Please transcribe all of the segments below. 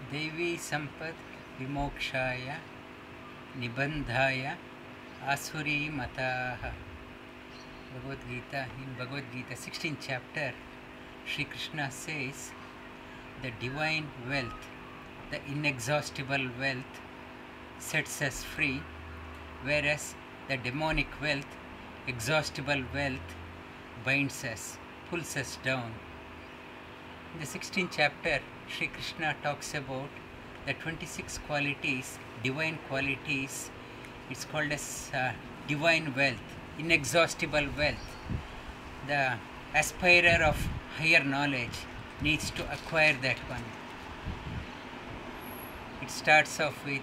Devi Sampad Vimokshaya Nibandhaya Asuri Mataha. Bhagavad Gita, in Bhagavad Gita 16th chapter, Sri Krishna says the divine wealth, the inexhaustible wealth sets us free, whereas the demonic wealth, exhaustible wealth, binds us, pulls us down. In the 16th chapter, Sri Krishna talks about the 26 qualities, divine qualities. It's called as divine wealth, inexhaustible wealth. The aspirer of higher knowledge needs to acquire that one. It starts off with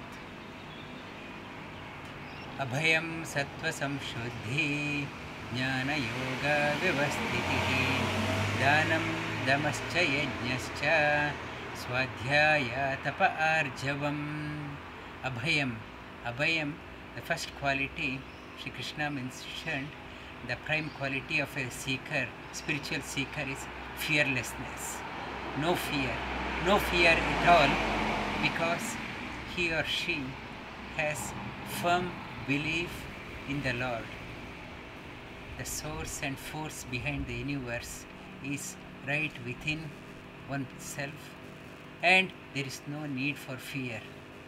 Abhayam Sattva Samshuddhi Jnana Yoga Vyavasthitihi Dhanam Damascha Yajnascha Swadhyaya Tapa Arjavam. Abhayam, the first quality Sri Krishna mentioned, the prime quality of a seeker, spiritual seeker, is fearlessness. No fear at all, because he or she has firm belief in the Lord. The source and force behind the universe is right within oneself, and there is no need for fear.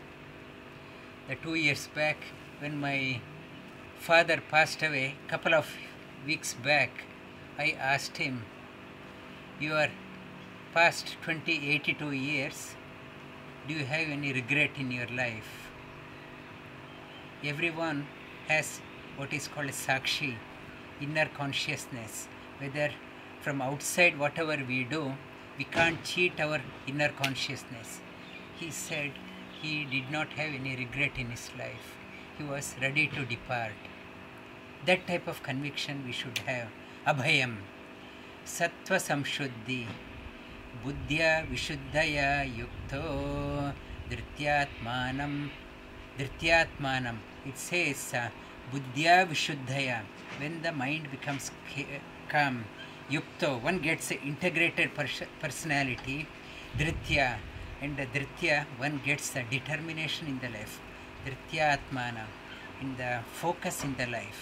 2 years back, when my father passed away, couple of weeks back, I asked him, "You are past 82 years, do you have any regret in your life?" Everyone has what is called a sakshi, inner consciousness. Whether from outside whatever we do, we can't cheat our inner consciousness. He said he did not have any regret in his life. He was ready to depart. That type of conviction we should have. Abhayam, Sattva Samshuddhi, Buddhya Vishuddhaya Yukto, Dhrityatmanam. It says Buddhya Vishuddhaya, when the mind becomes calm. Yukto, one gets an integrated personality. Dhritya, and the Dhritya, one gets the determination in the life. Dhrityatmana, in the focus in the life.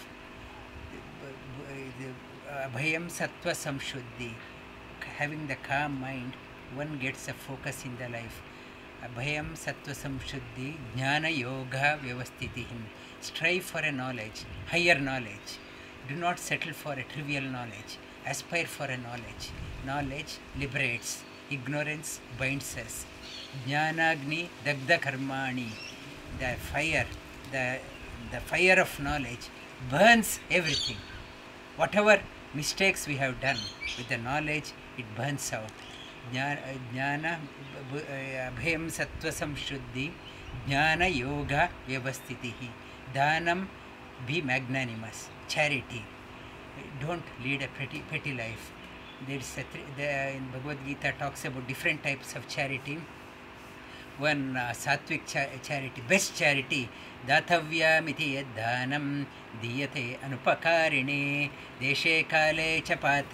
Abhayam Sattva Samshuddhi, having the calm mind, one gets a focus in the life. Abhayam Sattva Samshuddhi Jnana Yoga Vyavasthitihi. Strive for a knowledge, higher knowledge. Do not settle for a trivial knowledge. Aspire for a knowledge. Knowledge liberates. Ignorance binds us. Jnanagni Dagda Karmani. The fire of knowledge burns everything. Whatever mistakes we have done, with the knowledge, it burns out. Jnana Abhayam Sattva Samshuddhi Jnana Yoga Vyavasthitihi. Dhanam, be magnanimous. Charity. Don't lead a petty life. There is in Bhagavad Gita talks about different types of charity. One sattvic charity, best charity, Dathavyamiti yad dhanam diyate anupakarine deshe kale cha patre